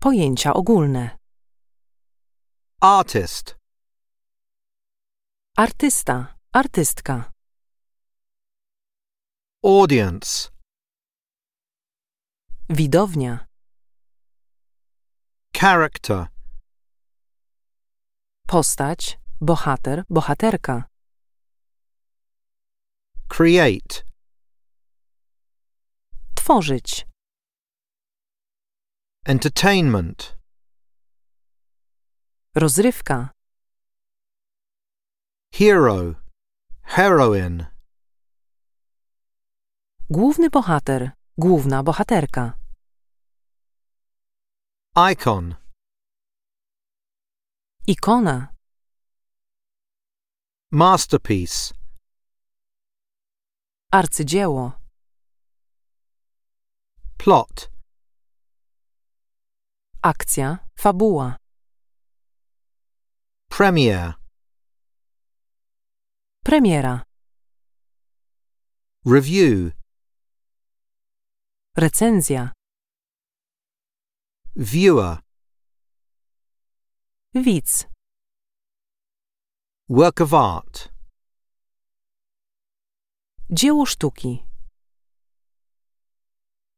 Pojęcia ogólne. Artist. Artysta, artystka. Audience. Widownia. Character. Postać, bohater, bohaterka. Create. Tworzyć. Entertainment. Rozrywka. Hero. Heroine. Główny bohater, główna bohaterka. Icon. Ikona. Masterpiece. Arcydzieło. Plot. Akcja, fabuła. Premiere. Premiera. Review. Recenzja. Viewer. Widz. Work of art. Dzieło sztuki.